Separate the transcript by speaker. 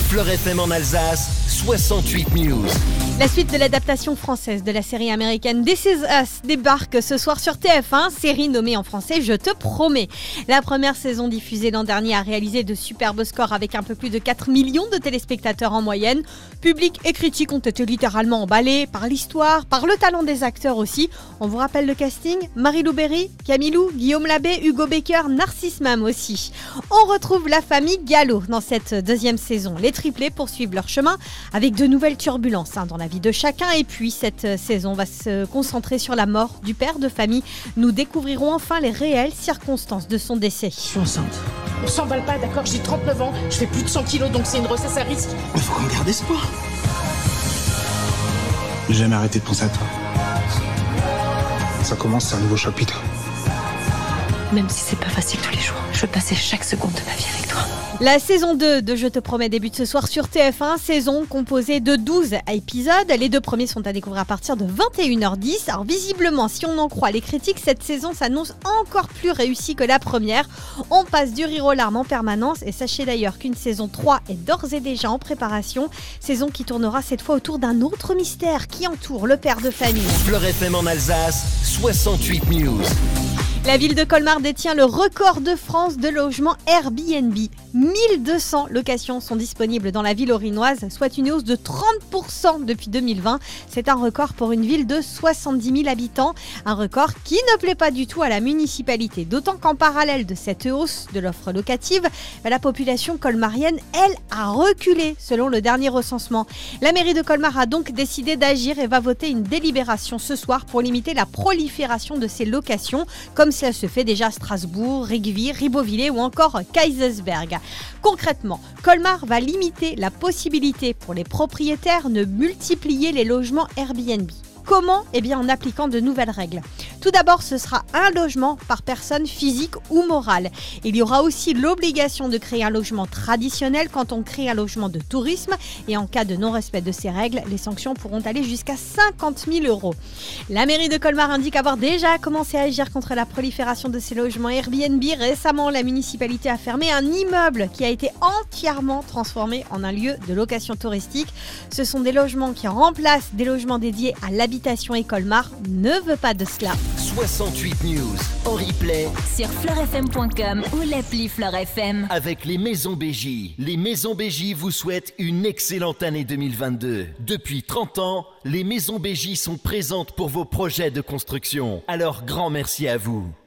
Speaker 1: Fleur FM en Alsace, 68 News.
Speaker 2: La suite de l'adaptation française de la série américaine This Is Us débarque ce soir sur TF1, série nommée en français Je te promets. La première saison diffusée l'an dernier a réalisé de superbes scores avec un peu plus de 4 millions de téléspectateurs en moyenne. Public et critiques ont été littéralement emballés par l'histoire, par le talent des acteurs aussi. On vous rappelle le casting : Marie-Lou Berry, Camille Lou, Guillaume Labbé, Hugo Becker, Narcisse Mam aussi. On retrouve la famille Gallo dans cette deuxième saison. Les triplés poursuivent leur chemin avec de nouvelles turbulences dans la vie de chacun. Et puis cette saison va se concentrer sur la mort du père de famille. Nous découvrirons enfin les réelles circonstances de son décès.
Speaker 3: Je suis enceinte.
Speaker 4: On s'emballe pas, d'accord, j'ai 39 ans, je fais plus de 100 kilos, donc c'est une grossesse à risque.
Speaker 3: Il faut qu'on garde espoir. J'ai jamais arrêté de penser à toi. Ça commence, c'est un nouveau chapitre.
Speaker 5: Même si c'est pas facile tous les jours, je veux passer chaque seconde de ma vie avec toi.
Speaker 2: La saison 2 de Je te promets débute ce soir sur TF1, saison composée de 12 épisodes. Les deux premiers sont à découvrir à partir de 21h10. Alors visiblement, si on en croit les critiques, cette saison s'annonce encore plus réussie que la première. On passe du rire aux larmes en permanence et sachez d'ailleurs qu'une saison 3 est d'ores et déjà en préparation. Saison qui tournera cette fois autour d'un autre mystère qui entoure le père de famille.
Speaker 1: Fleur FM en Alsace, 68 News.
Speaker 2: La ville de Colmar détient le record de France de logements Airbnb. 1200 locations sont disponibles dans la ville orinoise, soit une hausse de 30% depuis 2020. C'est un record pour une ville de 70 000 habitants. Un record qui ne plaît pas du tout à la municipalité. D'autant qu'en parallèle de cette hausse de l'offre locative, la population colmarienne, elle, a reculé selon le dernier recensement. La mairie de Colmar a donc décidé d'agir et va voter une délibération ce soir pour limiter la prolifération de ces locations, comme cela se fait déjà à Strasbourg, Rigvire, Ribeauvillé ou encore Kaysersberg. Concrètement, Colmar va limiter la possibilité pour les propriétaires de multiplier les logements Airbnb. Comment ? En appliquant de nouvelles règles. Tout d'abord, ce sera un logement par personne physique ou morale. Il y aura aussi l'obligation de créer un logement traditionnel quand on crée un logement de tourisme. Et en cas de non-respect de ces règles, les sanctions pourront aller jusqu'à 50 000 €. La mairie de Colmar indique avoir déjà commencé à agir contre la prolifération de ces logements Airbnb. Récemment, la municipalité a fermé un immeuble qui a été entièrement transformé en un lieu de location touristique. Ce sont des logements qui remplacent des logements dédiés à l'habitation et Colmar ne veut pas de cela.
Speaker 1: 68 News en replay
Speaker 6: sur fleurfm.com ou l'appli Fleur FM.
Speaker 1: avec les Maisons BJ. Les Maisons BJ vous souhaitent une excellente année 2022. Depuis 30 ans, les Maisons BJ sont présentes pour vos projets de construction. Alors grand merci à vous.